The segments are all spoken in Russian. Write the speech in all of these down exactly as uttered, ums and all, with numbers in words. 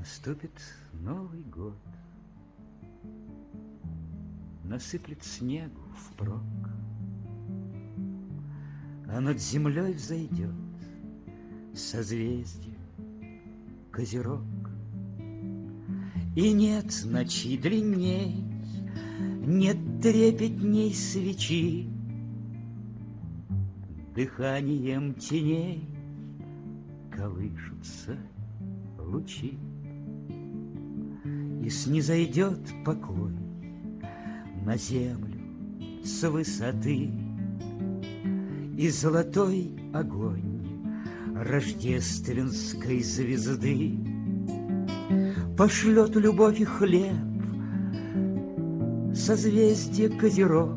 Наступит Новый год, насыплет снегу впрок, а над землей взойдет созвездие Козерог. И нет ночи длинней, нет трепетней свечи, дыханием теней колышутся лучи. И снизойдет покой на землю с высоты, и золотой огонь рождественской звезды пошлет любовь и хлеб созвездие Козерог,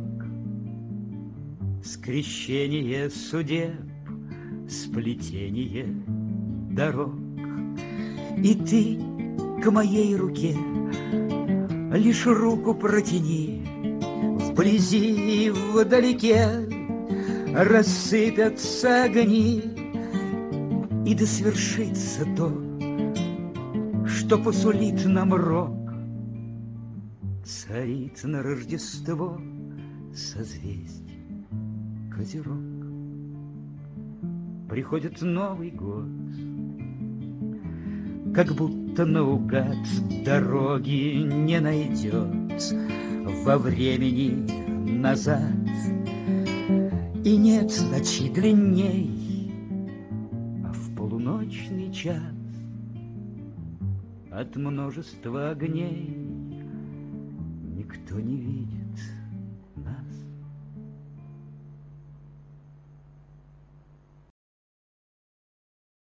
скрещение судеб, сплетение дорог. И ты к моей руке лишь руку протяни, вблизи и вдалеке рассыпятся огни, и да свершится то, что посулит нам рок. Царит на Рождество созвездие Козерог. Приходит Новый год, как будто наугад дороги не найдет во времени назад. И нет ночи длинней, а в полуночный час от множества огней никто не видит